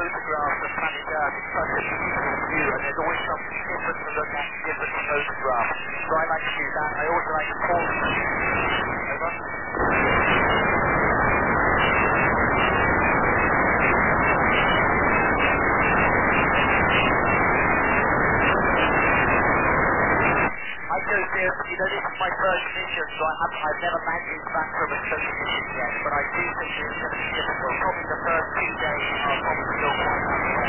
photographs of planet Earth. It's such a beautiful view, and there's always something different to look at in different photographs. So I like to do that. I also like to pause. Over. I chose this, you know, this is my first mission, so I've never landed back from a social mission yet, but I do think it's going to be difficult. Probably the first 2 days are probably still quite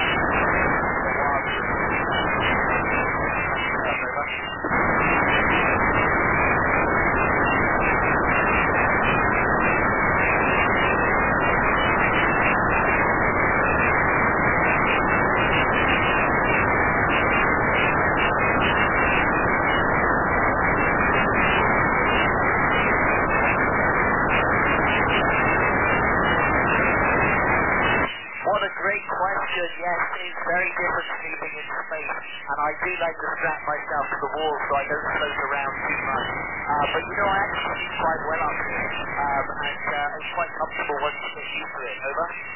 What a great question. Yes, it's very different sleeping in space, and I do like to strap myself to the wall so I don't float around too much. But you know, I actually sleep quite well up here, and it's quite comfortable once you get used to it. Over?